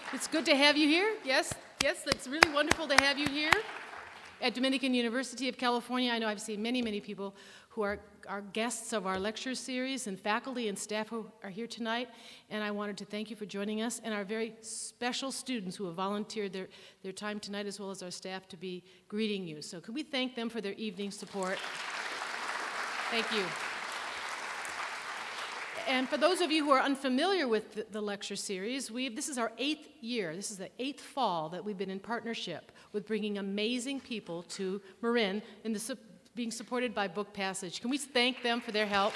It's good to have you here. Yes, it's really wonderful to have you here at Dominican University of California. I know I've seen many people who are guests of our lecture series, and faculty and staff who are here tonight, and I wanted to thank you for joining us, and our very special students who have volunteered their time tonight, as well as our staff, to be greeting you. So could we thank them for their evening support? Thank you. And for those of you who are unfamiliar with the lecture series, this is our 8th year. This is the 8th fall that we've been in partnership with bringing amazing people to Marin, being supported by Book Passage. Can we thank them for their help?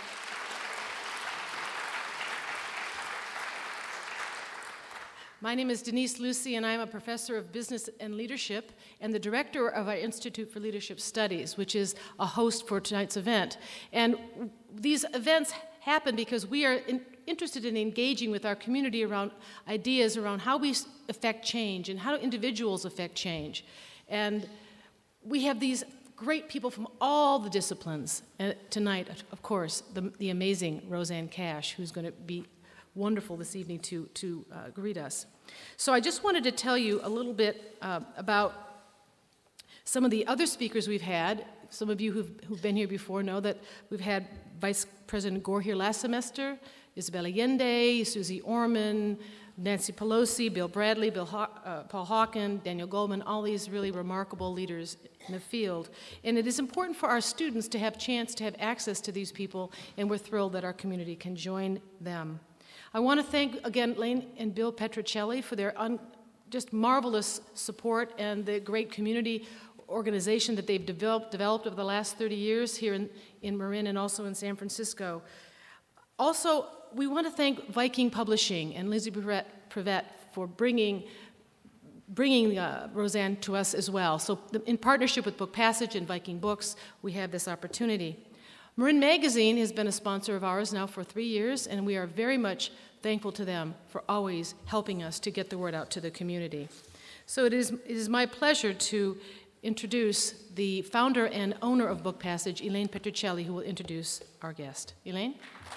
My name is Denise Lucy, and I'm a professor of business and leadership and the director of our Institute for Leadership Studies, which is a host for tonight's event. And these events happen because we are interested in engaging with our community around ideas around how we affect change and how individuals affect change. And we have these great people from all the disciplines. Tonight, of course, the amazing Roseanne Cash, who's going to be wonderful this evening to greet us. So I just wanted to tell you a little bit about some of the other speakers we've had. Some of you who've been here before know that we've had Vice President Gore here last semester, Isabel Allende, Susie Orman, Nancy Pelosi, Bill Bradley, Paul Hawken, Daniel Goldman, all these really remarkable leaders in the field. And it is important for our students to have chance to have access to these people, and we're thrilled that our community can join them. I want to thank, again, Lane and Bill Petrocelli for their just marvelous support and the great community organization that they've developed over the last 30 years here in Marin and also in San Francisco. Also, we want to thank Viking Publishing and Lizzie Prevet for bringing Roseanne to us as well. So in partnership with Book Passage and Viking Books, we have this opportunity. Marin Magazine has been a sponsor of ours now for 3 years, and we are very much thankful to them for always helping us to get the word out to the community. So it is my pleasure to introduce the founder and owner of Book Passage, Elaine Petrocelli, who will introduce our guest. Elaine?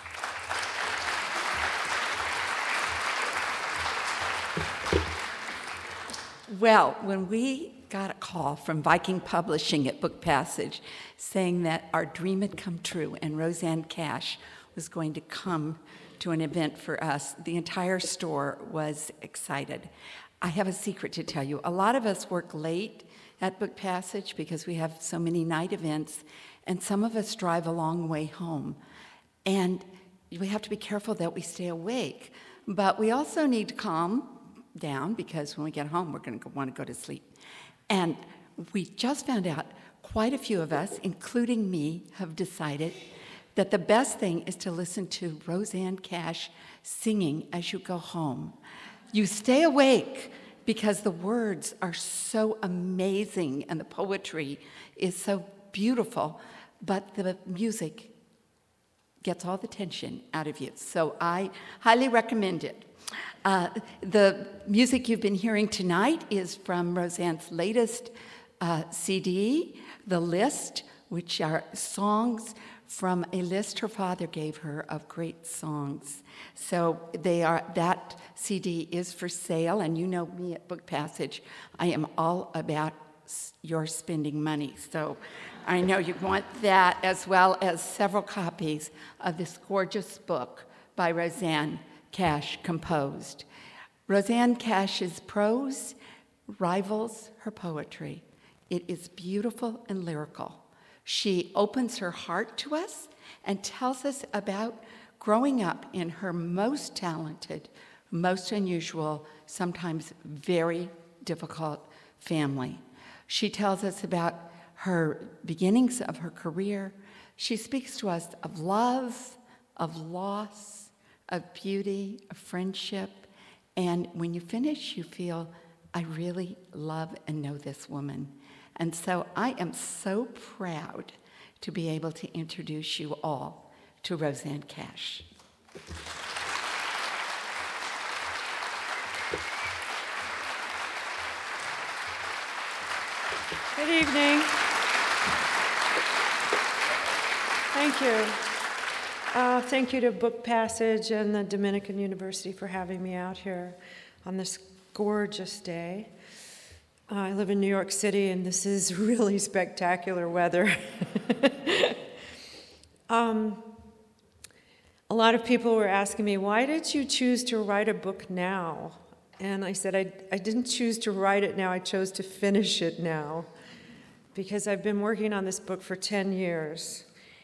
Well, when we got a call from Viking Publishing at Book Passage saying that our dream had come true and Roseanne Cash was going to come to an event for us, the entire store was excited. I have a secret to tell you. A lot of us work late at Book Passage because we have so many night events, and some of us drive a long way home. And we have to be careful that we stay awake. But we also need to calm down because when we get home, we're going to want to go to sleep. And we just found out quite a few of us, including me, have decided that the best thing is to listen to Roseanne Cash singing as you go home. You stay awake because the words are so amazing and the poetry is so beautiful, but the music gets all the tension out of you. So I highly recommend it. The music you've been hearing tonight is from Roseanne's latest CD, The List, which are songs from a list her father gave her of great songs. So that CD is for sale, and you know me at Book Passage, I am all about your spending money. So I know you want that, as well as several copies of this gorgeous book by Roseanne Cash composed. Roseanne Cash's prose rivals her poetry. It is beautiful and lyrical. She opens her heart to us and tells us about growing up in her most talented, most unusual, sometimes very difficult family. She tells us about her beginnings of her career. She speaks to us of love, of loss, of beauty, of friendship. And when you finish, you feel, I really love and know this woman. And so I am so proud to be able to introduce you all to Roseanne Cash. Good evening. Thank you. Thank you to Book Passage and the Dominican University for having me out here on this gorgeous day. I live in New York City, and this is really spectacular weather. A lot of people were asking me, why did you choose to write a book now? And I said, I didn't choose to write it now, I chose to finish it now, because I've been working on this book for 10 years.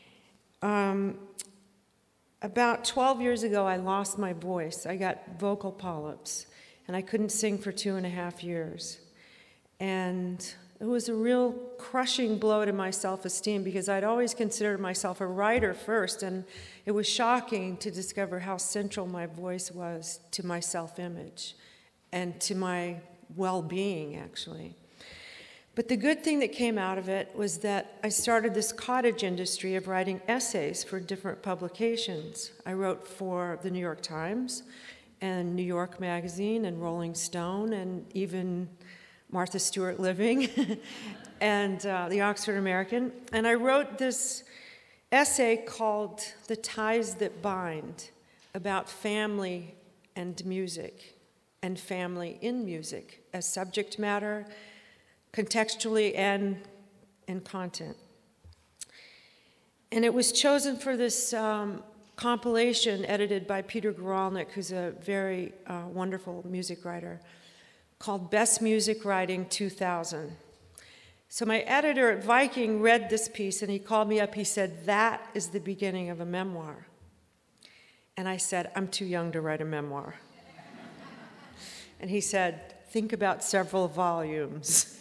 About 12 years ago, I lost my voice. I got vocal polyps, and I couldn't sing for 2.5 years. And it was a real crushing blow to my self-esteem, because I'd always considered myself a writer first, and it was shocking to discover how central my voice was to my self-image and to my well-being, actually. But the good thing that came out of it was that I started this cottage industry of writing essays for different publications. I wrote for the New York Times and New York Magazine and Rolling Stone and even Martha Stewart Living and the Oxford American. And I wrote this essay called The Ties That Bind, about family and music, and family in music as subject matter, contextually and in content. And it was chosen for this compilation edited by Peter Guralnick, who's a very wonderful music writer, called Best Music Writing 2000. So my editor at Viking read this piece, and he called me up. He said, that is the beginning of a memoir. And I said, I'm too young to write a memoir. And he said, think about several volumes.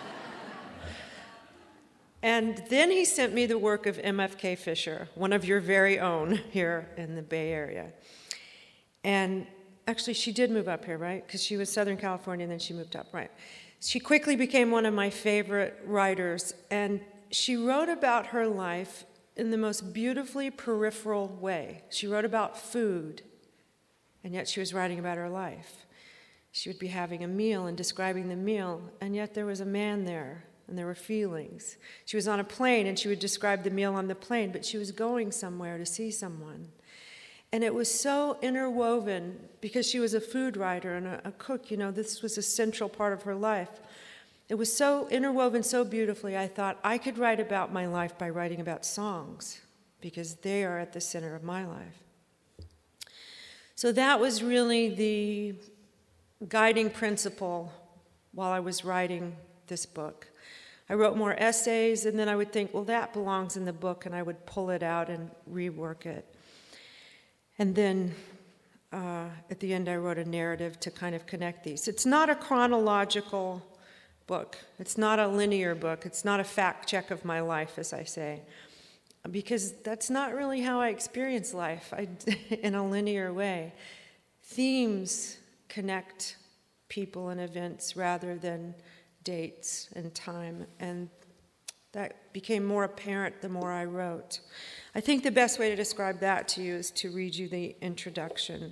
And then he sent me the work of MFK Fisher, one of your very own here in the Bay Area. And actually, she did move up here, right? Because she was Southern California, and then she moved up, right? She quickly became one of my favorite writers, and she wrote about her life in the most beautifully peripheral way. She wrote about food, and yet she was writing about her life. She would be having a meal and describing the meal, and yet there was a man there, and there were feelings. She was on a plane, and she would describe the meal on the plane, but she was going somewhere to see someone. And it was so interwoven, because she was a food writer and a cook, this was a central part of her life. It was so interwoven so beautifully, I thought I could write about my life by writing about songs, because they are at the center of my life. So that was really the guiding principle while I was writing this book. I wrote more essays, and then I would think, well, that belongs in the book, and I would pull it out and rework it. And then at the end, I wrote a narrative to kind of connect these. It's not a chronological book. It's not a linear book. It's not a fact check of my life, as I say, because that's not really how I experience life in a linear way. Themes connect people and events rather than dates and time, and that became more apparent the more I wrote. I think the best way to describe that to you is to read you the introduction.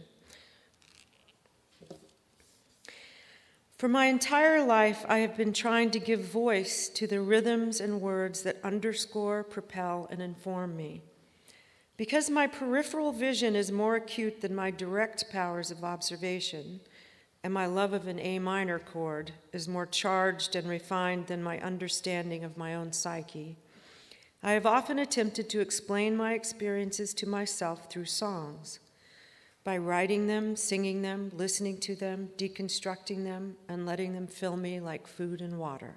For my entire life, I have been trying to give voice to the rhythms and words that underscore, propel, and inform me. Because my peripheral vision is more acute than my direct powers of observation, and my love of an A minor chord is more charged and refined than my understanding of my own psyche, I have often attempted to explain my experiences to myself through songs, by writing them, singing them, listening to them, deconstructing them, and letting them fill me like food and water.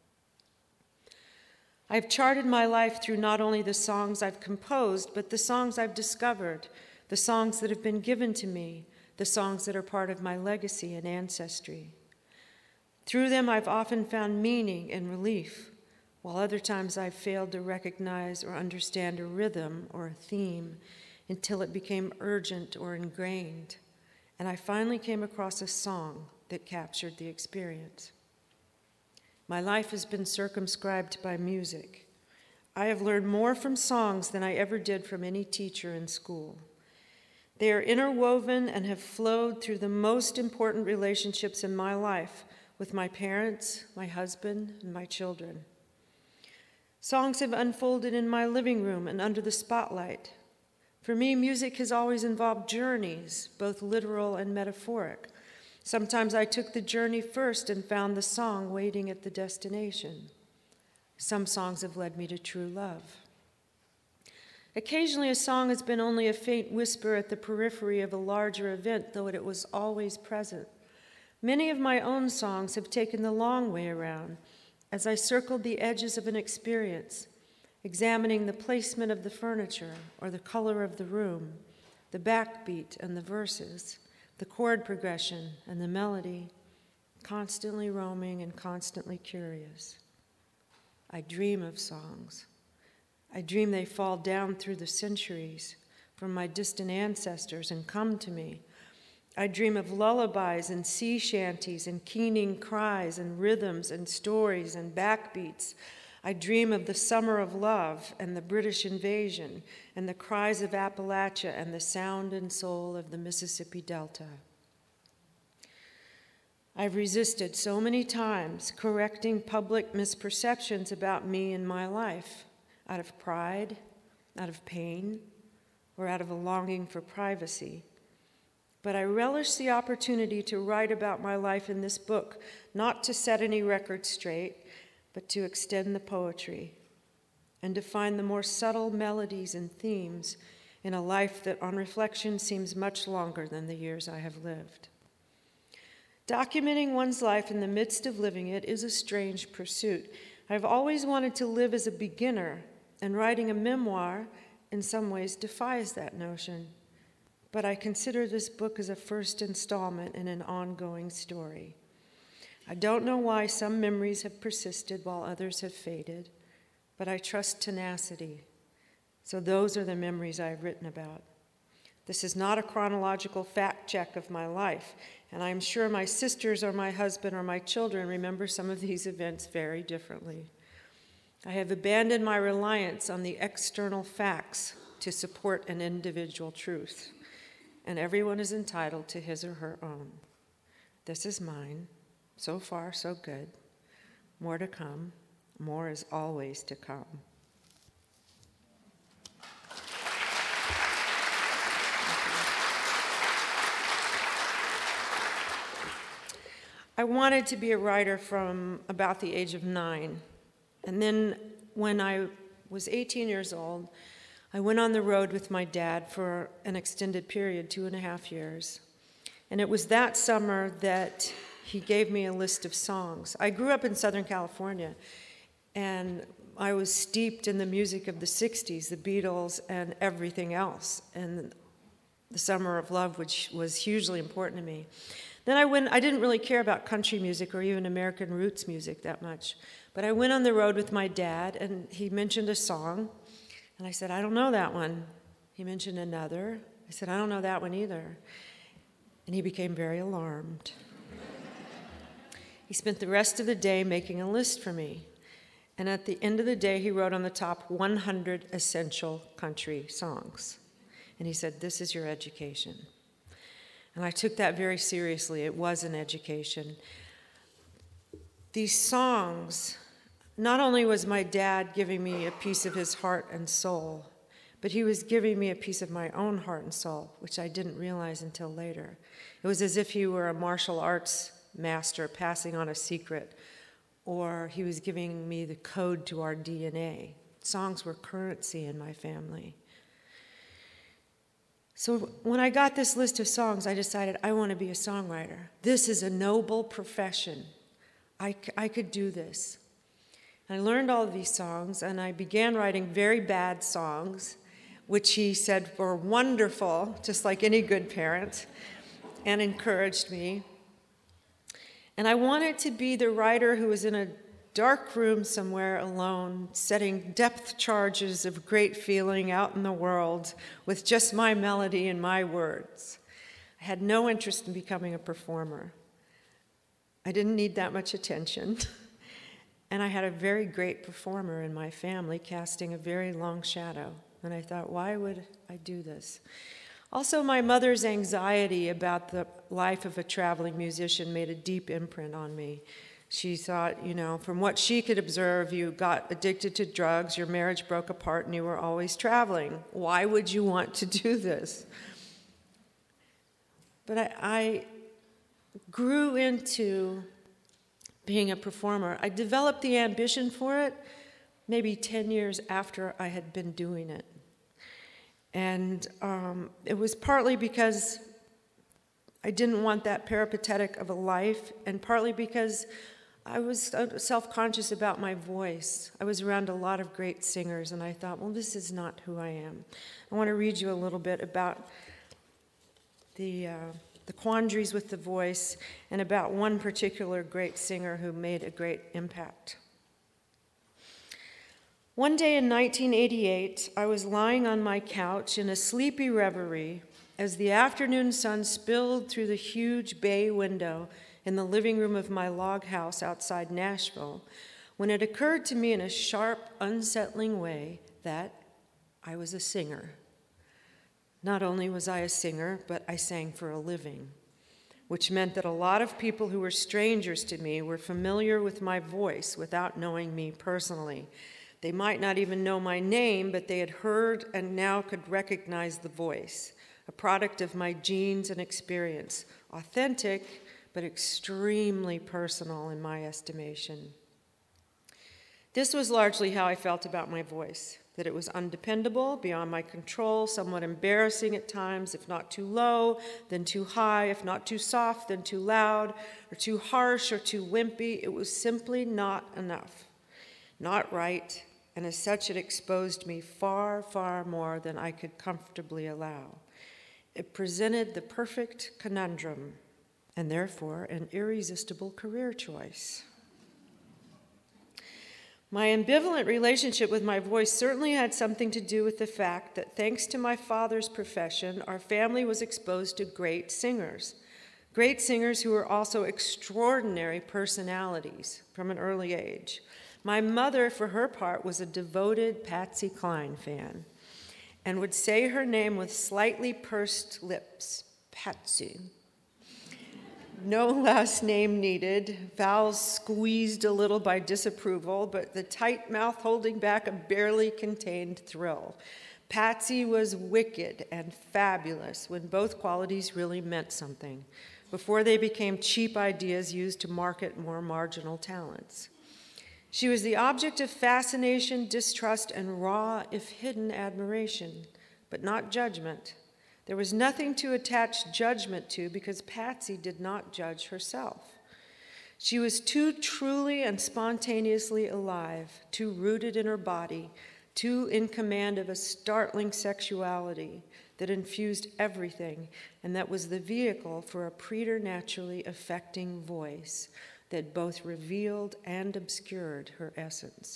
I've charted my life through not only the songs I've composed, but the songs I've discovered, the songs that have been given to me, the songs that are part of my legacy and ancestry. Through them, I've often found meaning and relief, while other times I've failed to recognize or understand a rhythm or a theme until it became urgent or ingrained, and I finally came across a song that captured the experience. My life has been circumscribed by music. I have learned more from songs than I ever did from any teacher in school. They are interwoven and have flowed through the most important relationships in my life with my parents, my husband, and my children. Songs have unfolded in my living room and under the spotlight. For me, music has always involved journeys, both literal and metaphoric. Sometimes I took the journey first and found the song waiting at the destination. Some songs have led me to true love. Occasionally, a song has been only a faint whisper at the periphery of a larger event, though it was always present. Many of my own songs have taken the long way around as I circled the edges of an experience, examining the placement of the furniture or the color of the room, the backbeat and the verses, the chord progression and the melody, constantly roaming and constantly curious. I dream of songs. I dream they fall down through the centuries from my distant ancestors and come to me. I dream of lullabies and sea shanties and keening cries and rhythms and stories and backbeats. I dream of the summer of love and the British invasion and the cries of Appalachia and the sound and soul of the Mississippi Delta. I've resisted so many times correcting public misperceptions about me and my life, out of pride, out of pain, or out of a longing for privacy. But I relish the opportunity to write about my life in this book, not to set any records straight, but to extend the poetry and to find the more subtle melodies and themes in a life that, on reflection, seems much longer than the years I have lived. Documenting one's life in the midst of living it is a strange pursuit. I've always wanted to live as a beginner, and writing a memoir in some ways defies that notion. But I consider this book as a first installment in an ongoing story. I don't know why some memories have persisted while others have faded, but I trust tenacity. So those are the memories I've written about. This is not a chronological fact check of my life, and I'm sure my sisters or my husband or my children remember some of these events very differently. I have abandoned my reliance on the external facts to support an individual truth, and everyone is entitled to his or her own. This is mine. So far, so good. More to come. More is always to come. I wanted to be a writer from about the age of 9. And then when I was 18 years old, I went on the road with my dad for an extended period, 2.5 years. And it was that summer that he gave me a list of songs. I grew up in Southern California, and I was steeped in the music of the 60s, the Beatles, and everything else. And the Summer of Love, which was hugely important to me. Then I didn't really care about country music or even American roots music that much. But I went on the road with my dad, and he mentioned a song. And I said, I don't know that one. He mentioned another. I said, I don't know that one either. And he became very alarmed. He spent the rest of the day making a list for me. And at the end of the day, he wrote on the top 100 essential country songs. And he said, this is your education. And I took that very seriously. It was an education. These songs, not only was my dad giving me a piece of his heart and soul, but he was giving me a piece of my own heart and soul, which I didn't realize until later. It was as if he were a martial arts master passing on a secret, or he was giving me the code to our DNA. Songs were currency in my family. So when I got this list of songs, I decided I want to be a songwriter. This is a noble profession. I could do this. I learned all of these songs, and I began writing very bad songs, which he said were wonderful, just like any good parent, and encouraged me. And I wanted to be the writer who was in a dark room somewhere alone, setting depth charges of great feeling out in the world with just my melody and my words. I had no interest in becoming a performer. I didn't need that much attention. And I had a very great performer in my family casting a very long shadow. And I thought, why would I do this? Also, my mother's anxiety about the life of a traveling musician made a deep imprint on me. She thought, from what she could observe, you got addicted to drugs, your marriage broke apart, and you were always traveling. Why would you want to do this? But I grew into being a performer. I developed the ambition for it maybe 10 years after I had been doing it. And it was partly because I didn't want that peripatetic of a life, and partly because I was self-conscious about my voice. I was around a lot of great singers, and I thought, well, this is not who I am. I want to read you a little bit about the quandaries with the voice and about one particular great singer who made a great impact. One day in 1988, I was lying on my couch in a sleepy reverie as the afternoon sun spilled through the huge bay window in the living room of my log house outside Nashville, when it occurred to me in a sharp, unsettling way that I was a singer. Not only was I a singer, but I sang for a living, which meant that a lot of people who were strangers to me were familiar with my voice without knowing me personally. They might not even know my name, but they had heard and now could recognize the voice, a product of my genes and experience, authentic but extremely personal in my estimation. This was largely how I felt about my voice, that it was undependable, beyond my control, somewhat embarrassing at times, if not too low, then too high, if not too soft, then too loud, or too harsh, or too wimpy. It was simply not enough, not right, and as such it exposed me far, far more than I could comfortably allow. It presented the perfect conundrum, and therefore an irresistible career choice. My ambivalent relationship with my voice certainly had something to do with the fact that thanks to my father's profession, our family was exposed to great singers who were also extraordinary personalities from an early age. My mother, for her part, was a devoted Patsy Cline fan and would say her name with slightly pursed lips, Patsy. No last name needed, vowels squeezed a little by disapproval, but the tight mouth holding back a barely contained thrill. Patsy was wicked and fabulous when both qualities really meant something, before they became cheap ideas used to market more marginal talents. She was the object of fascination, distrust, and raw, if hidden, admiration, but not judgment. There was nothing to attach judgment to because Patsy did not judge herself. She was too truly and spontaneously alive, too rooted in her body, too in command of a startling sexuality that infused everything, and that was the vehicle for a preternaturally affecting voice that both revealed and obscured her essence.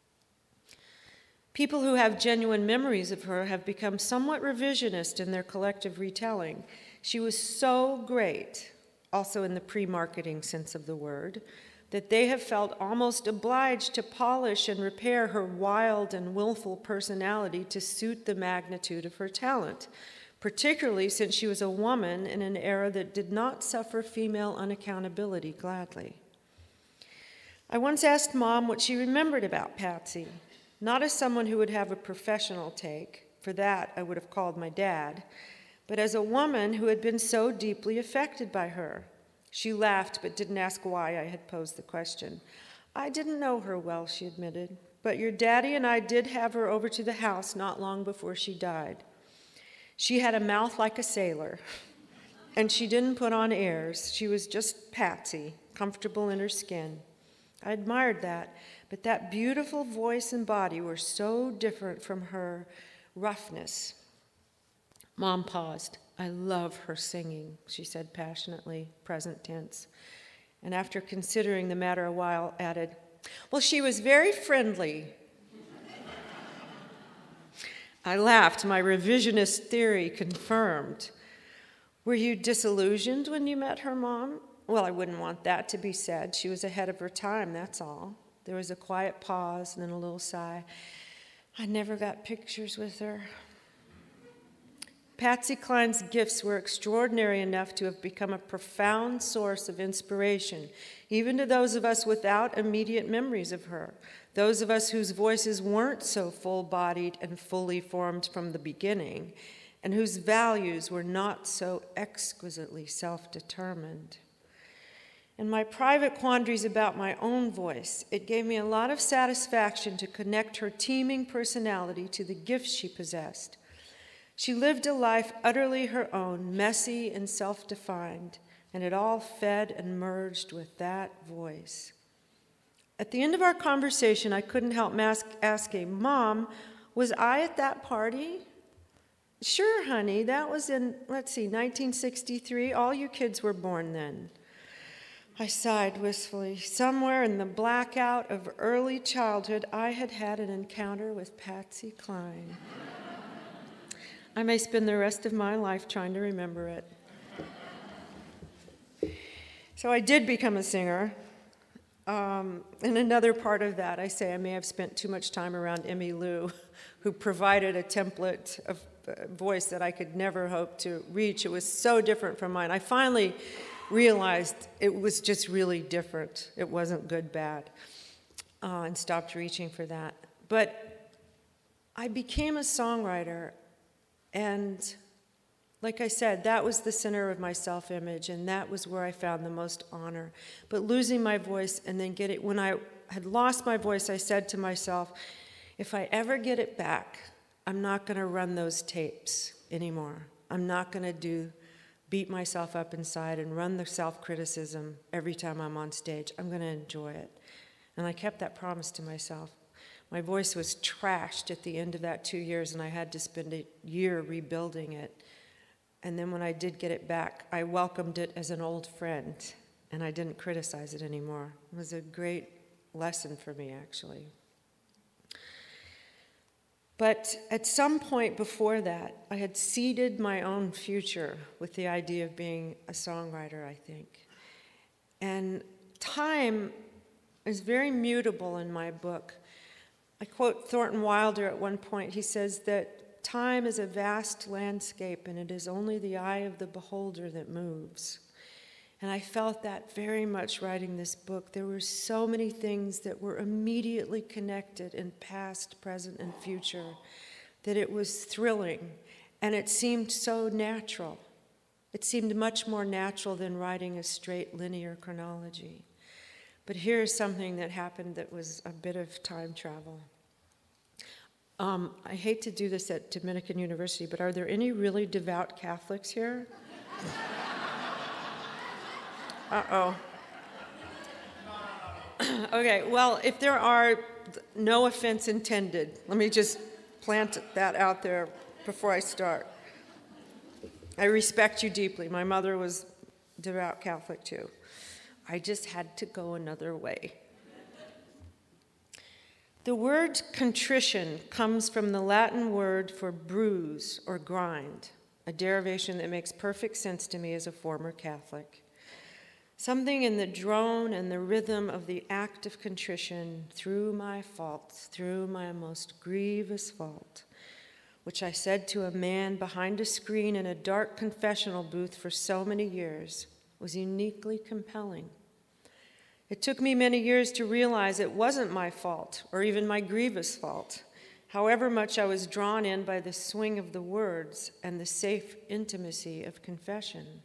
People who have genuine memories of her have become somewhat revisionist in their collective retelling. She was so great, also in the pre-marketing sense of the word, that they have felt almost obliged to polish and repair her wild and willful personality to suit the magnitude of her talent, particularly since she was a woman in an era that did not suffer female unaccountability gladly. I once asked Mom what she remembered about Patsy, not as someone who would have a professional take, for that I would have called my dad, but as a woman who had been so deeply affected by her. She laughed but didn't ask why I had posed the question. I didn't know her well, she admitted, but your daddy and I did have her over to the house not long before she died. She had a mouth like a sailor, and she didn't put on airs. She was just Patsy, comfortable in her skin. I admired that, but that beautiful voice and body were so different from her roughness. Mom paused. I love her singing, she said passionately, present tense. And after considering the matter a while, added, well, she was very friendly. I laughed, my revisionist theory confirmed. Were you disillusioned when you met her, Mom? Well, I wouldn't want that to be said. She was ahead of her time, that's all. There was a quiet pause and then a little sigh. I never got pictures with her. Patsy Cline's gifts were extraordinary enough to have become a profound source of inspiration, even to those of us without immediate memories of her, those of us whose voices weren't so full-bodied and fully formed from the beginning, and whose values were not so exquisitely self-determined. In my private quandaries about my own voice, it gave me a lot of satisfaction to connect her teeming personality to the gifts she possessed. She lived a life utterly her own, messy and self-defined, and it all fed and merged with that voice. At the end of our conversation, I couldn't help asking, "Mom, was I at that party?" "Sure, honey, that was in, 1963. All you kids were born then." I sighed wistfully. Somewhere in the blackout of early childhood, I had had an encounter with Patsy Cline. I may spend the rest of my life trying to remember it. So I did become a singer. And another part of that, I say I may have spent too much time around Emmylou, who provided a template of voice that I could never hope to reach. It was so different from mine. I finally realized it was just really different. It wasn't good, bad, and stopped reaching for that. But I became a songwriter, and like I said, that was the center of my self-image, and that was where I found the most honor. But losing my voice and then when I had lost my voice, I said to myself, if I ever get it back, I'm not going to run those tapes anymore. I'm not going to beat myself up inside and run the self-criticism every time I'm on stage. I'm going to enjoy it. And I kept that promise to myself. My voice was trashed at the end of that 2 years, and I had to spend a year rebuilding it. And then when I did get it back, I welcomed it as an old friend, and I didn't criticize it anymore. It was a great lesson for me, actually. But at some point before that, I had seeded my own future with the idea of being a songwriter, I think. And time is very mutable in my book. I quote Thornton Wilder at one point. He says that time is a vast landscape, and it is only the eye of the beholder that moves. And I felt that very much writing this book. There were so many things that were immediately connected in past, present, and future that it was thrilling, and it seemed so natural. It seemed much more natural than writing a straight linear chronology. But here's something that happened that was a bit of time travel. I hate to do this at Dominican University, but are there any really devout Catholics here? Uh-oh. Okay, well, if there are, no offense intended. Let me just plant that out there before I start. I respect you deeply. My mother was devout Catholic too. I just had to go another way. The word contrition comes from the Latin word for bruise or grind, a derivation that makes perfect sense to me as a former Catholic. Something in the drone and the rhythm of the act of contrition through my faults, through my most grievous fault, which I said to a man behind a screen in a dark confessional booth for so many years, was uniquely compelling. It took me many years to realize it wasn't my fault or even my grievous fault, however much I was drawn in by the swing of the words and the safe intimacy of confession.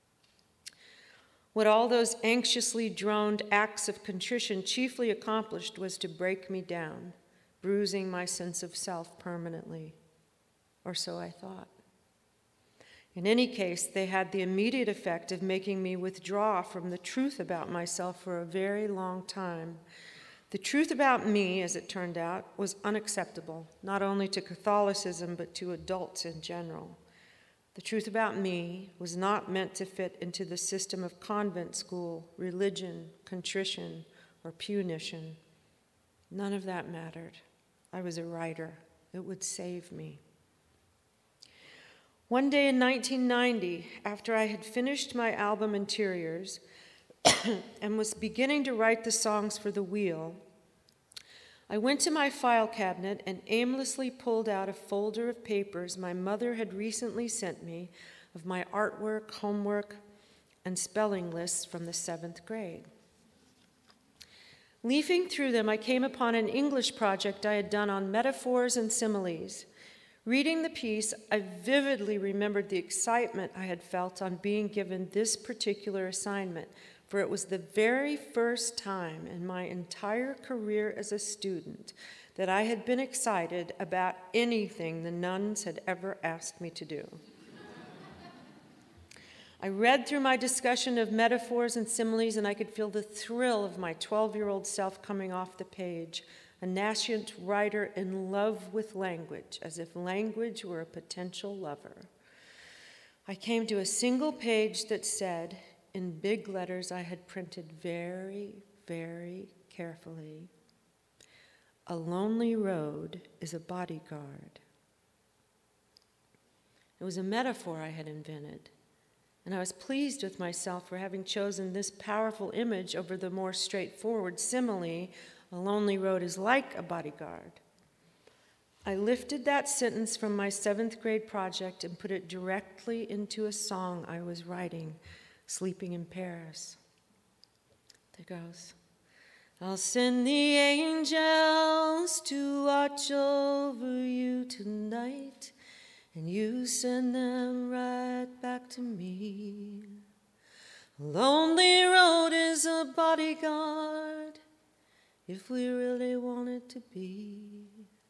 What all those anxiously droned acts of contrition chiefly accomplished was to break me down, bruising my sense of self permanently, or so I thought. In any case, they had the immediate effect of making me withdraw from the truth about myself for a very long time. The truth about me, as it turned out, was unacceptable, not only to Catholicism, but to adults in general. The truth about me was not meant to fit into the system of convent school, religion, contrition, or punition. None of that mattered. I was a writer. It would save me. One day in 1990, after I had finished my album Interiors and was beginning to write the songs for The Wheel, I went to my file cabinet and aimlessly pulled out a folder of papers my mother had recently sent me of my artwork, homework, and spelling lists from the 7th grade. Leafing through them, I came upon an English project I had done on metaphors and similes. Reading the piece, I vividly remembered the excitement I had felt on being given this particular assignment, for it was the very first time in my entire career as a student that I had been excited about anything the nuns had ever asked me to do. I read through my discussion of metaphors and similes, and I could feel the thrill of my 12-year-old self coming off the page, a nascent writer in love with language, as if language were a potential lover. I came to a single page that said, in big letters I had printed very, very carefully, "A lonely road is a bodyguard." It was a metaphor I had invented, and I was pleased with myself for having chosen this powerful image over the more straightforward simile, "A lonely road is like a bodyguard." I lifted that sentence from my 7th grade project and put it directly into a song I was writing, Sleeping in Paris. There goes. I'll send the angels to watch over you tonight, and you send them right back to me. A lonely road is a bodyguard if we really want it to be.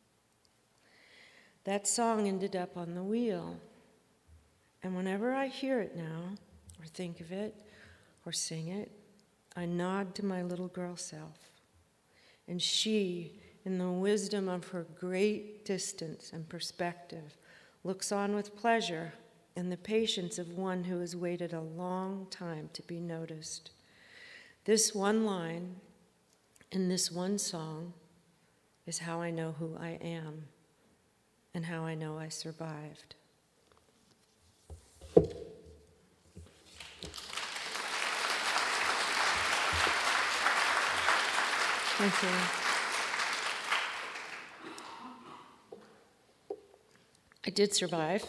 That song ended up on the wheel, and whenever I hear it now, or think of it, or sing it, I nod to my little girl self, and she, in the wisdom of her great distance and perspective, looks on with pleasure and the patience of one who has waited a long time to be noticed. This one line in this one song is how I know who I am and how I know I survived. Thank you. I did survive.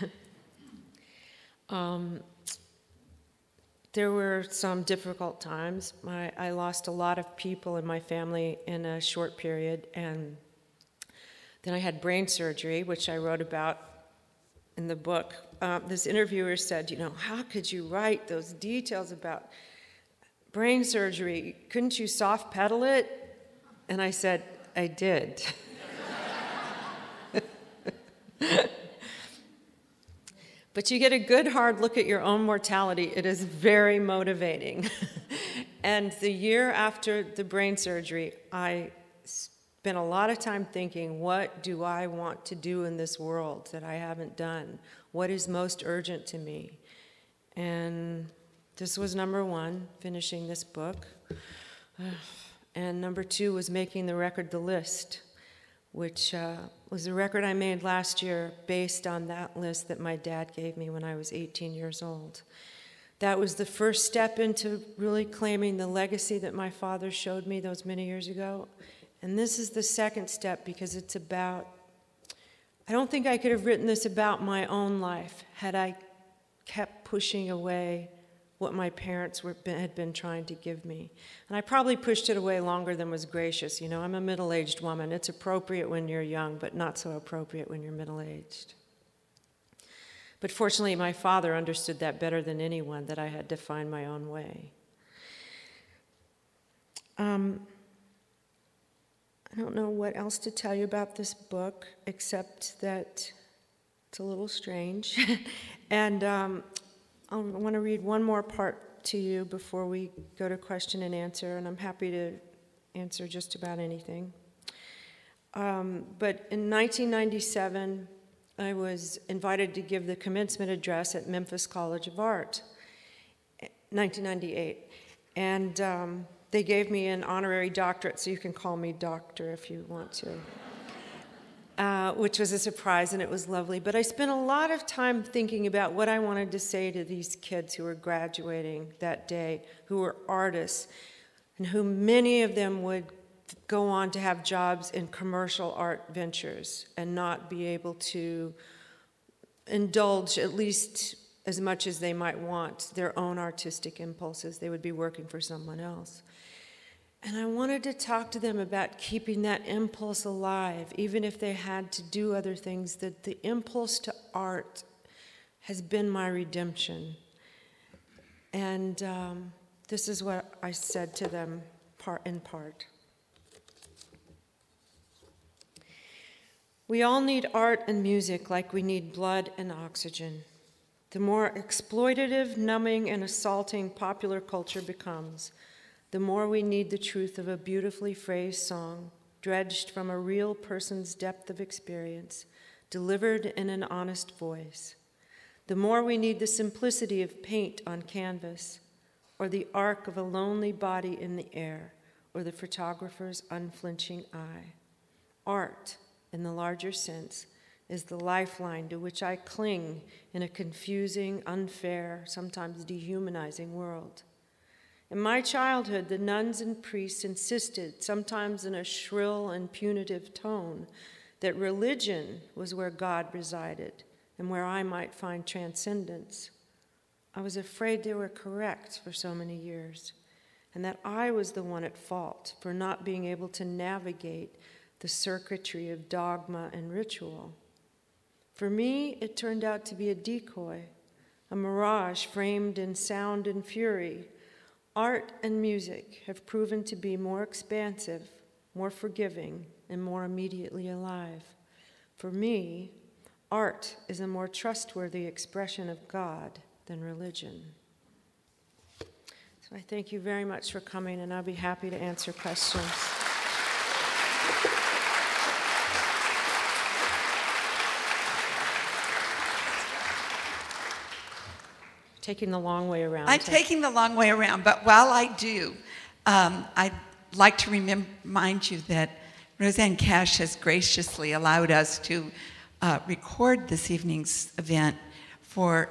There were some difficult times. I lost a lot of people in my family in a short period, and then I had brain surgery, which I wrote about in the book. This interviewer said, how could you write those details about brain surgery? Couldn't you soft pedal it? And I said, I did. But you get a good hard look at your own mortality. It is very motivating. And the year after the brain surgery, I spent a lot of time thinking, what do I want to do in this world that I haven't done? What is most urgent to me? And this was number 1, finishing this book. And number 2 was making the record The List, which was a record I made last year based on that list that my dad gave me when I was 18 years old. That was the first step into really claiming the legacy that my father showed me those many years ago. And this is the second step because it's about, I don't think I could have written this about my own life had I kept pushing away what my parents had been trying to give me. And I probably pushed it away longer than was gracious. I'm a middle-aged woman. It's appropriate when you're young, but not so appropriate when you're middle-aged. But fortunately, my father understood that better than anyone, that I had to find my own way. I don't know what else to tell you about this book, except that it's a little strange. And I want to read one more part to you before we go to question and answer, and I'm happy to answer just about anything. But in 1997, I was invited to give the commencement address at Memphis College of Art, 1998. And they gave me an honorary doctorate, so you can call me doctor if you want to. Which was a surprise, and it was lovely. But I spent a lot of time thinking about what I wanted to say to these kids who were graduating that day, who were artists, and who many of them would go on to have jobs in commercial art ventures and not be able to indulge, at least as much as they might want, their own artistic impulses. They would be working for someone else. And I wanted to talk to them about keeping that impulse alive, even if they had to do other things, that the impulse to art has been my redemption. And this is what I said to them in part. We all need art and music like we need blood and oxygen. The more exploitative, numbing, and assaulting popular culture becomes, the more we need the truth of a beautifully phrased song, dredged from a real person's depth of experience, delivered in an honest voice. The more we need the simplicity of paint on canvas, or the arc of a lonely body in the air, or the photographer's unflinching eye. Art, in the larger sense, is the lifeline to which I cling in a confusing, unfair, sometimes dehumanizing world. In my childhood, the nuns and priests insisted, sometimes in a shrill and punitive tone, that religion was where God resided and where I might find transcendence. I was afraid they were correct for so many years, and that I was the one at fault for not being able to navigate the circuitry of dogma and ritual. For me, it turned out to be a decoy, a mirage framed in sound and fury. Art and music have proven to be more expansive, more forgiving, and more immediately alive. For me, art is a more trustworthy expression of God than religion. So I thank you very much for coming, and I'll be happy to answer questions. Taking the long way around. I'm taking the long way around, but while I do, I'd like to remind you that Rosanne Cash has graciously allowed us to record this evening's event for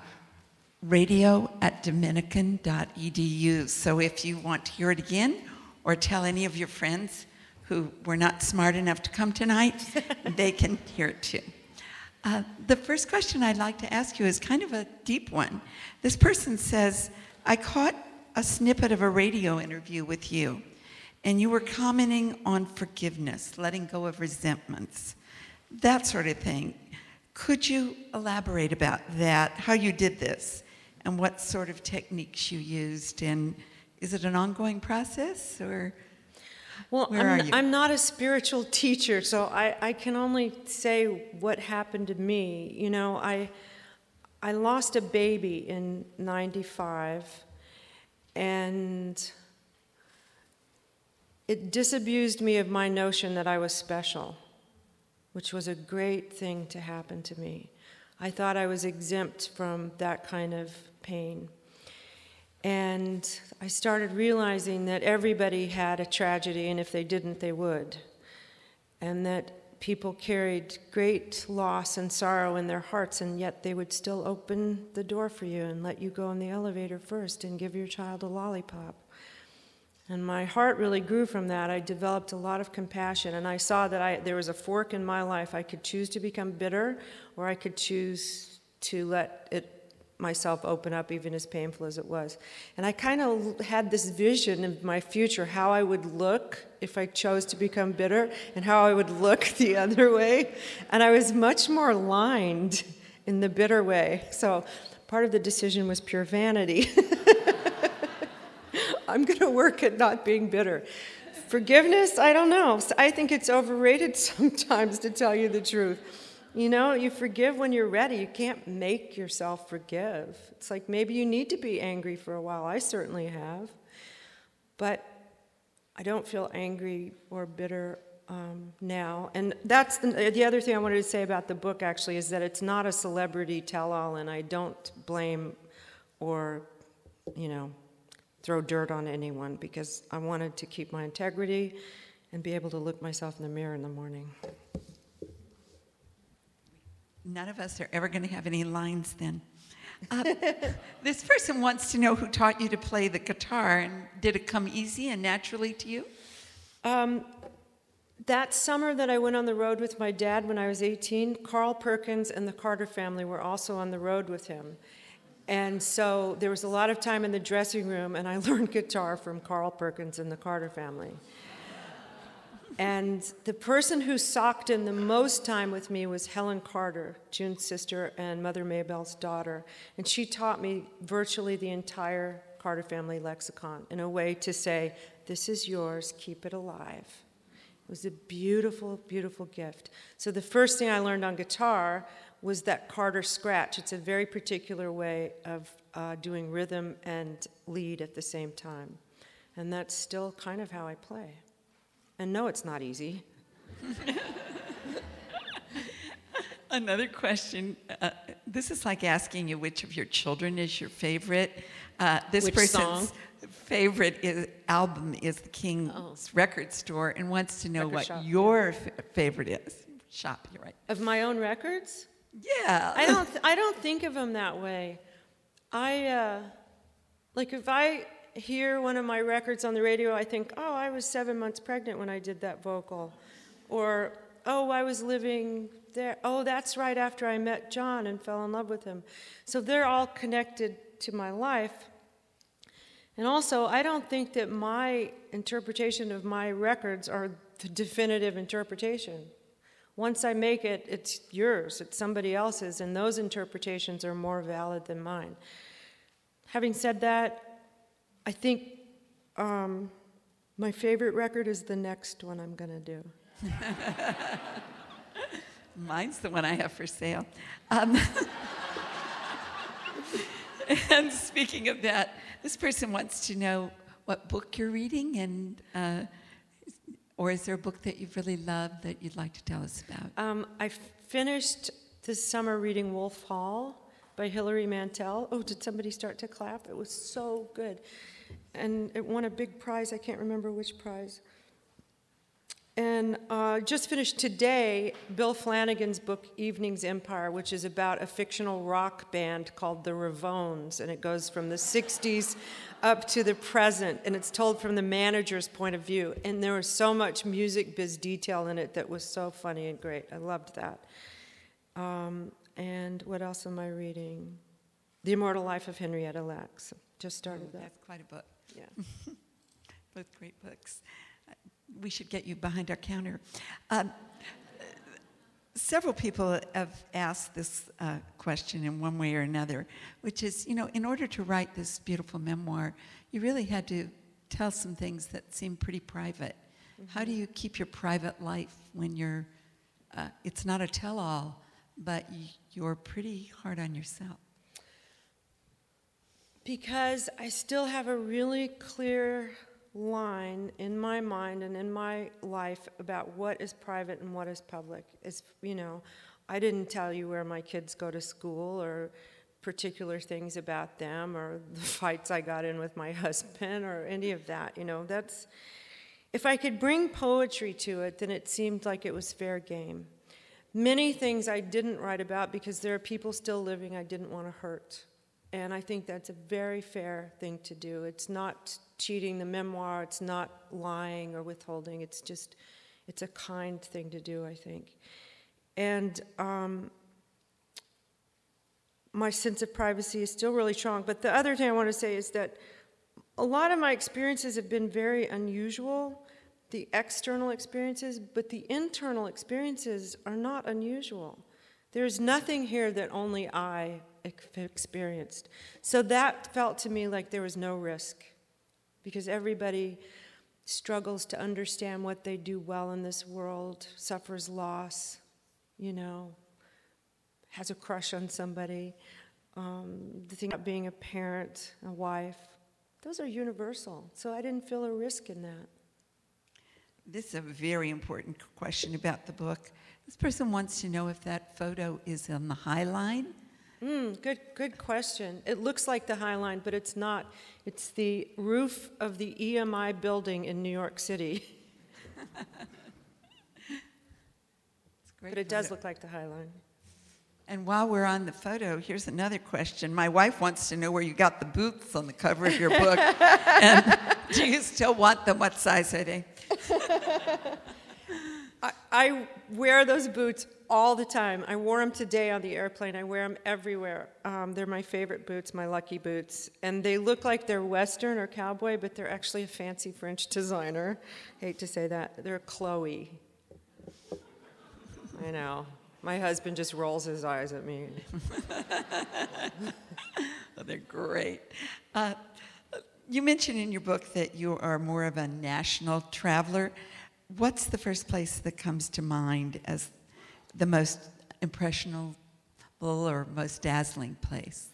radio@dominican.edu. So if you want to hear it again or tell any of your friends who were not smart enough to come tonight, they can hear it too. The first question I'd like to ask you is kind of a deep one. This person says, I caught a snippet of a radio interview with you, and you were commenting on forgiveness, letting go of resentments, that sort of thing. Could you elaborate about that, how you did this, and what sort of techniques you used? And is it an ongoing process, or well, where are you? I'm not a spiritual teacher, so I can only say what happened to me. You know, I lost a baby in '95, and it disabused me of my notion that I was special, which was a great thing to happen to me. I thought I was exempt from that kind of pain. And I started realizing that everybody had a tragedy, and if they didn't, they would. And that people carried great loss and sorrow in their hearts, and yet they would still open the door for you and let you go in the elevator first and give your child a lollipop. And my heart really grew from that. I developed a lot of compassion, and I saw that there was a fork in my life. I could choose to become bitter, or I could choose to let myself open up, even as painful as it was. And I kind of had this vision of my future, how I would look if I chose to become bitter, and how I would look the other way. And I was much more aligned in the bitter way. So part of the decision was pure vanity. I'm going to work at not being bitter. Forgiveness, I don't know. I think it's overrated sometimes, to tell you the truth. You know, you forgive when you're ready. You can't make yourself forgive. It's like maybe you need to be angry for a while. I certainly have. But I don't feel angry or bitter now. And that's the other thing I wanted to say about the book, actually, is that it's not a celebrity tell-all, and I don't blame or, throw dirt on anyone, because I wanted to keep my integrity and be able to look myself in the mirror in the morning. None of us are ever going to have any lines then. This person wants to know who taught you to play the guitar, and did it come easy and naturally to you? That summer that I went on the road with my dad when I was 18, Carl Perkins and the Carter family were also on the road with him. And so there was a lot of time in the dressing room, and I learned guitar from Carl Perkins and the Carter family. And the person who socked in the most time with me was Helen Carter, June's sister and Mother Maybell's daughter. And she taught me virtually the entire Carter Family Lexicon in a way to say, this is yours, keep it alive. It was a beautiful, beautiful gift. So the first thing I learned on guitar was that Carter scratch. It's a very particular way of doing rhythm and lead at the same time. And that's still kind of how I play. And no, it's not easy. Another question. This is like asking you which of your children is your favorite. This Which person's song? favorite album is the King's Record Store and wants to know Record what shop, your favorite is. Shop, you're right. Of my own records? Yeah. I don't think of them that way. Like if I hear one of my records on the radio, I think, oh, I was 7 months pregnant when I did that vocal. Or, oh, I was living there. Oh, that's right after I met John and fell in love with him. So they're all connected to my life. And also, I don't think that my interpretation of my records are the definitive interpretation. Once I make it, it's yours, it's somebody else's, and those interpretations are more valid than mine. Having said that, I think my favorite record is the next one I'm going to do. Mine's the one I have for sale. And speaking of that, this person wants to know what book you're reading, and or is there a book that you've really loved that you'd like to tell us about? I finished this summer reading Wolf Hall by Hilary Mantel. Oh, did somebody start to clap? It was so good. And it won a big prize. I can't remember which prize. And just finished today Bill Flanagan's book, Evening's Empire, which is about a fictional rock band called the Ramones, and it goes from the 60s up to the present, and it's told from the manager's point of view. And there was so much music biz detail in it that was so funny and great. I loved that. And what else am I reading? The Immortal Life of Henrietta Lacks. Just started that. That's quite a book. Yeah. Both great books. We should get you behind our counter. Several people have asked this question in one way or another, which is, in order to write this beautiful memoir, you really had to tell some things that seem pretty private. Mm-hmm. How do you keep your private life when you're, it's not a tell-all, but you're pretty hard on yourself? Because I still have a really clear line in my mind and in my life about what is private and what is public. I didn't tell you where my kids go to school or particular things about them or the fights I got in with my husband or any of that. That's, if I could bring poetry to it, then it seemed like it was fair game. Many things I didn't write about because there are people still living I didn't want to hurt. And I think that's a very fair thing to do. It's not cheating the memoir, it's not lying or withholding, it's a kind thing to do, I think. And my sense of privacy is still really strong. But the other thing I want to say is that a lot of my experiences have been very unusual, the external experiences, but the internal experiences are not unusual. There's nothing here that only I experienced. So that felt to me like there was no risk, because everybody struggles to understand what they do well in this world, suffers loss, has a crush on somebody, the thing about being a parent, a wife, those are universal. So I didn't feel a risk in that. This is a very important question about the book. This person wants to know if that photo is on the High Line. Good question. It looks like the High Line, but it's not. It's the roof of the EMI building in New York City. But it does look like the High Line. And while we're on the photo, here's another question. My wife wants to know where you got the boots on the cover of your book. And do you still want them? What size are they? I wear those boots all the time. I wore them today on the airplane. I wear them everywhere. They're my favorite boots, my lucky boots. And they look like they're Western or cowboy, but they're actually a fancy French designer. Hate to say that. They're Chloe. I know. My husband just rolls his eyes at me. They're great. You mentioned in your book that you are more of a national traveler. What's the first place that comes to mind as the most impressionable or most dazzling place?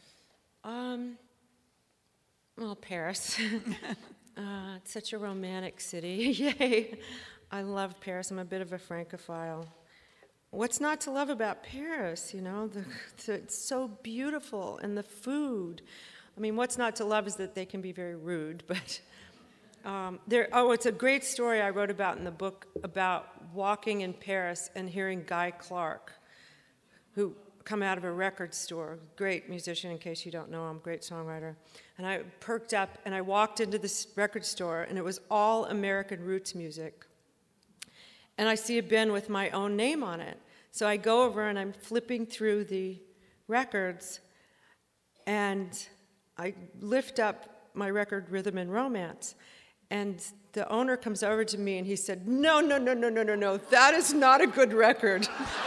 Well, Paris. It's such a romantic city. Yay. I love Paris. I'm a bit of a Francophile. What's not to love about Paris, you know? It's so beautiful, and the food. I mean, what's not to love is that they can be very rude, but it's a great story I wrote about in the book about walking in Paris and hearing Guy Clark, who come out of a record store, great musician in case you don't know him, great songwriter. And I perked up and I walked into this record store and it was all American roots music. And I see a bin with my own name on it. So I go over and I'm flipping through the records and I lift up my record Rhythm and Romance. And the owner comes over to me and he said, no, that is not a good record.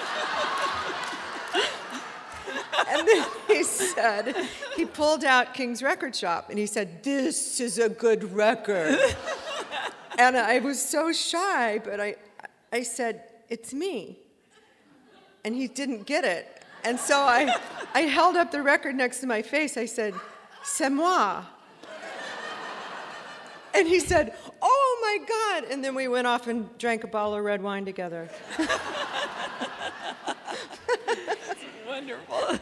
And then he pulled out King's Record Shop, and he said, this is a good record. And I was so shy, but I said, it's me. And he didn't get it. And so I held up the record next to my face. I said, c'est moi. And he said, oh my God. And then we went off and drank a bottle of red wine together. Wonderful.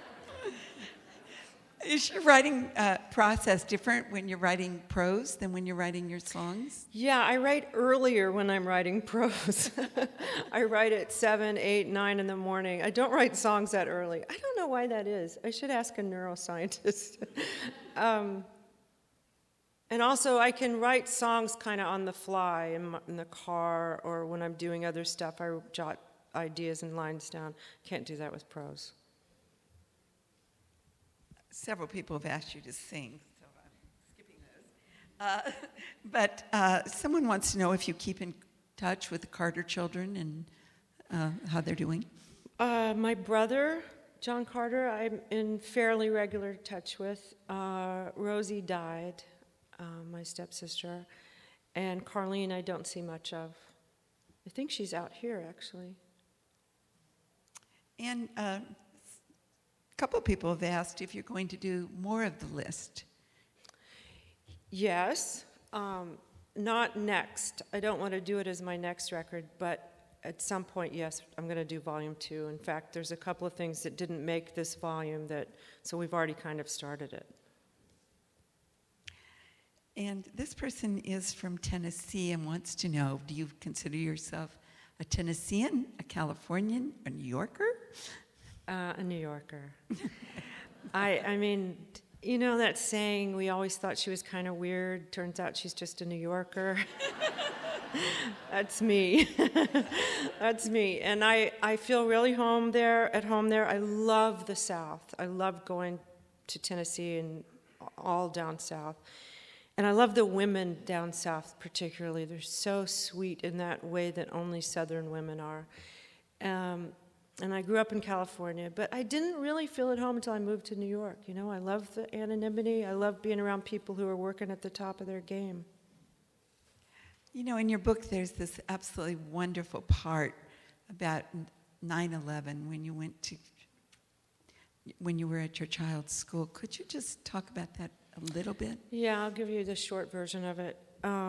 Is your writing process different when you're writing prose than when you're writing your songs? Yeah, I write earlier when I'm writing prose. I write at 7, 8, 9 in the morning. I don't write songs that early. I don't know why that is. I should ask a neuroscientist. And also, I can write songs kind of on the fly in the car or when I'm doing other stuff. I jot ideas and lines down. Can't do that with prose. Several people have asked you to sing, so I'm skipping those. But someone wants to know if you keep in touch with the Carter children and how they're doing. My brother, John Carter, I'm in fairly regular touch with. Rosie died, my stepsister, and Carlene I don't see much of. I think she's out here, actually. And a couple of people have asked if you're going to do more of the list. Yes, not next. I don't want to do it as my next record, but at some point, yes, I'm going to do volume 2. In fact, there's a couple of things that didn't make this volume so we've already kind of started it. And this person is from Tennessee and wants to know, do you consider yourself a Tennessean, a Californian, a New Yorker? A New Yorker. I mean, you know that saying, we always thought she was kind of weird, turns out she's just a New Yorker? That's me. That's me. And I feel really at home there. I love the South. I love going to Tennessee and all down south. And I love the women down south particularly. They're so sweet in that way that only Southern women are. And I grew up in California, but I didn't really feel at home until I moved to New York. You know, I love the anonymity. I love being around people who are working at the top of their game. You know, in your book, there's this absolutely wonderful part about 9/11 when you were at your child's school. Could you just talk about that a little bit? Yeah, I'll give you the short version of it.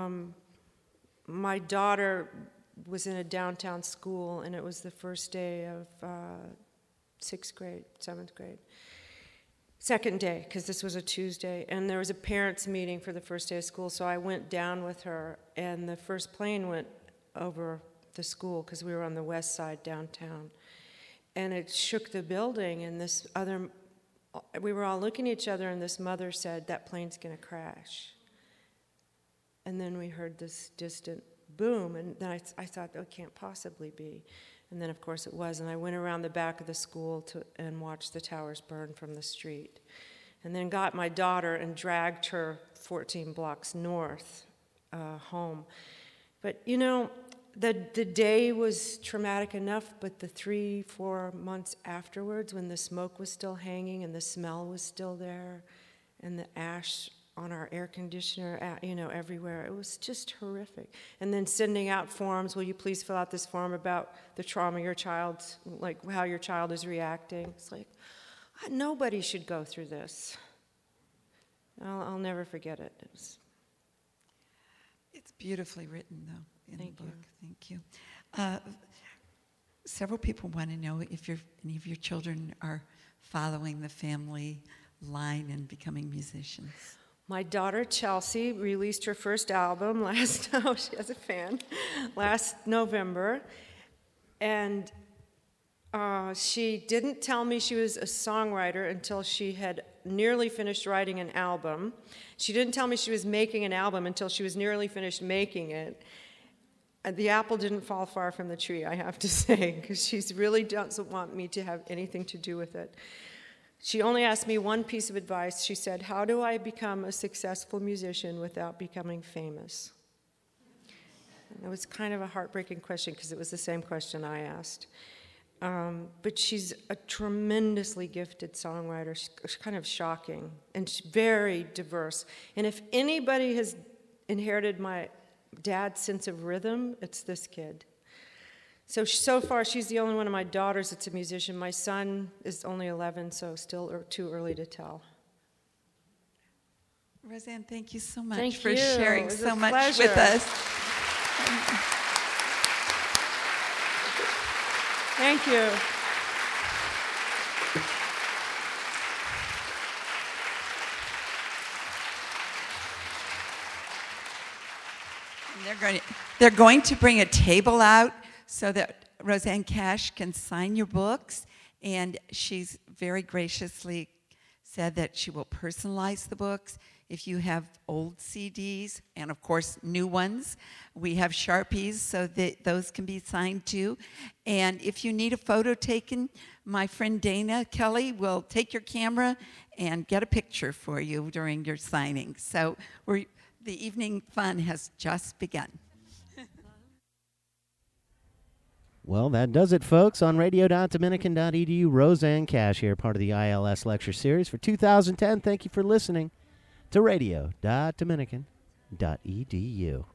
My daughter was in a downtown school, and it was the first day of 6th grade, 7th grade. Second day, because this was a Tuesday, and there was a parents' meeting for the first day of school, so I went down with her, and the first plane went over the school, because we were on the west side downtown, and it shook the building, and we were all looking at each other, and this mother said, that plane's going to crash. And then we heard this distant boom, and then I thought, oh, it can't possibly be. And then, of course, it was, and I went around the back of the school and watched the towers burn from the street. And then got my daughter and dragged her 14 blocks north home. But, you know, the day was traumatic enough, but the 3-4 months afterwards, when the smoke was still hanging and the smell was still there and the ash on our air conditioner, everywhere. It was just horrific. And then sending out forms, will you please fill out this form about the trauma your child's, like how your child is reacting. It's like, nobody should go through this. I'll never forget it. It's beautifully written, though, in Thank the book. you. Thank you. Several people want to know if any of your children are following the family line and becoming musicians. My daughter Chelsea released her first album she has a fan, last November. And she didn't tell me she was a songwriter until she had nearly finished writing an album. She didn't tell me she was making an album until she was nearly finished making it. The apple didn't fall far from the tree, I have to say, because she really doesn't want me to have anything to do with it. She only asked me one piece of advice. She said, how do I become a successful musician without becoming famous? And it was kind of a heartbreaking question because it was the same question I asked. But she's a tremendously gifted songwriter. She's kind of shocking and she's very diverse. And if anybody has inherited my dad's sense of rhythm, it's this kid. So far, she's the only one of my daughters that's a musician. My son is only 11, so still too early to tell. Roseanne, thank you so much Thank for you. sharing It was so a much pleasure. with us. Thank you. They're going to bring a table out so that Roseanne Cash can sign your books, and she's very graciously said that she will personalize the books. If you have old CDs, and of course new ones, we have Sharpies so that those can be signed too. And if you need a photo taken, my friend Dana Kelly will take your camera and get a picture for you during your signing. So the evening fun has just begun. Well, that does it, folks. On radio.dominican.edu, Roseanne Cash here, part of the ILS Lecture Series for 2010. Thank you for listening to radio.dominican.edu.